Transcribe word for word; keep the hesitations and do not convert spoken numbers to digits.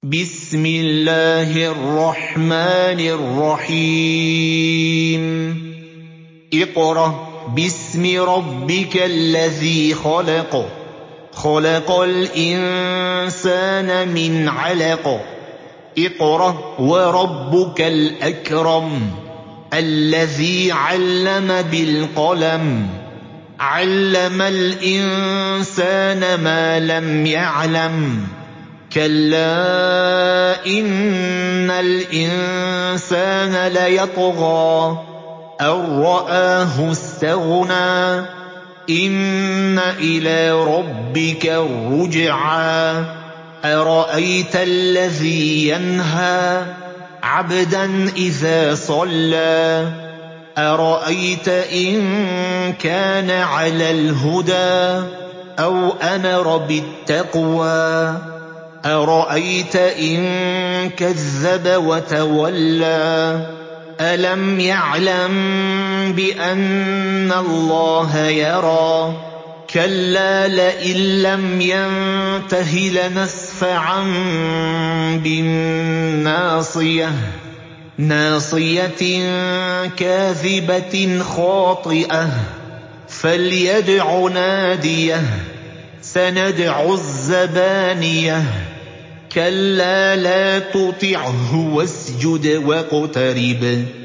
بسم الله الرحمن الرحيم اقرأ باسم ربك الذي خلق خلق الإنسان من علق اقرأ وربك الأكرم الذي علم بالقلم علم الإنسان ما لم يعلم كلا إن الإنسان ليطغى أن رآه استغنى إن إلى ربك الرجعى أرأيت الذي ينهى عبدا إذا صلى أرأيت إن كان على الهدى أو أمر بالتقوى أرأيت إن كذب وتولى ألم يعلم بأن الله يرى كلا لئن لم ينته لنسفعا بالناصية ناصية كاذبة خاطئة فليدع ناديه سندع الزبانية كلا لا تطعه واسجد واقترب